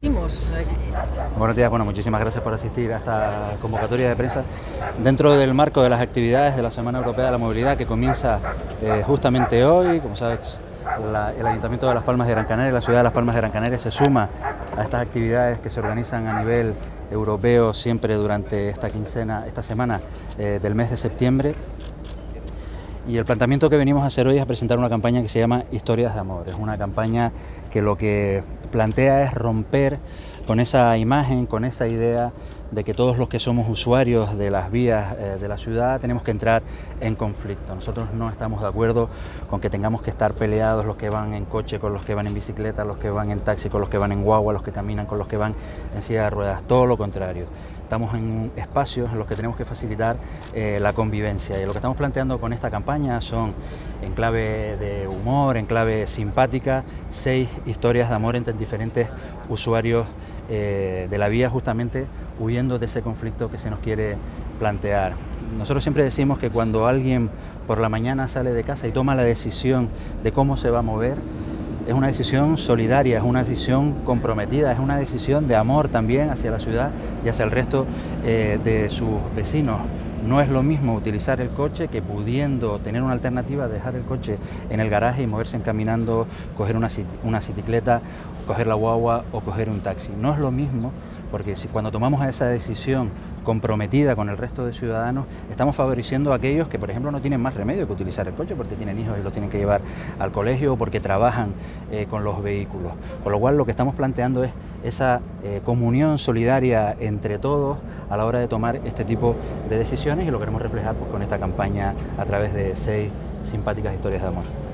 Buenos días, bueno, muchísimas gracias por asistir a esta convocatoria de prensa dentro del marco de las actividades de la Semana Europea de la Movilidad que comienza justamente hoy. Como sabes, el Ayuntamiento de Las Palmas de Gran Canaria, la ciudad de Las Palmas de Gran Canaria se suma a estas actividades que se organizan a nivel europeo siempre durante esta semana del mes de septiembre. Y el planteamiento que venimos a hacer hoy es a presentar una campaña que se llama Historias de Amor. Es una campaña que lo que plantea es romper con esa imagen, con esa idea de que todos los que somos usuarios de las vías de la ciudad tenemos que entrar en conflicto. Nosotros no estamos de acuerdo con que tengamos que estar peleados los que van en coche con los que van en bicicleta, los que van en taxi con los que van en guagua, los que caminan con los que van en silla de ruedas, todo lo contrario. Estamos en espacios en los que tenemos que facilitar la convivencia, y lo que estamos planteando con esta campaña son, en clave de humor, en clave simpática, 6 historias de amor entre diferentes usuarios de la vía, justamente huyendo de ese conflicto que se nos quiere plantear. Nosotros siempre decimos que cuando alguien por la mañana sale de casa y toma la decisión de cómo se va a mover, es una decisión solidaria, es una decisión comprometida, es una decisión de amor también hacia la ciudad y hacia el resto de sus vecinos. No es lo mismo utilizar el coche que, pudiendo tener una alternativa, dejar el coche en el garaje y moverse caminando, coger una bicicleta, coger la guagua o coger un taxi. No es lo mismo, porque cuando tomamos esa decisión comprometida con el resto de ciudadanos, estamos favoreciendo a aquellos que, por ejemplo, no tienen más remedio que utilizar el coche porque tienen hijos y los tienen que llevar al colegio o porque trabajan con los vehículos. Con lo cual, lo que estamos planteando es esa comunión solidaria entre todos a la hora de tomar este tipo de decisiones, y lo queremos reflejar pues con esta campaña a través de 6 simpáticas historias de amor.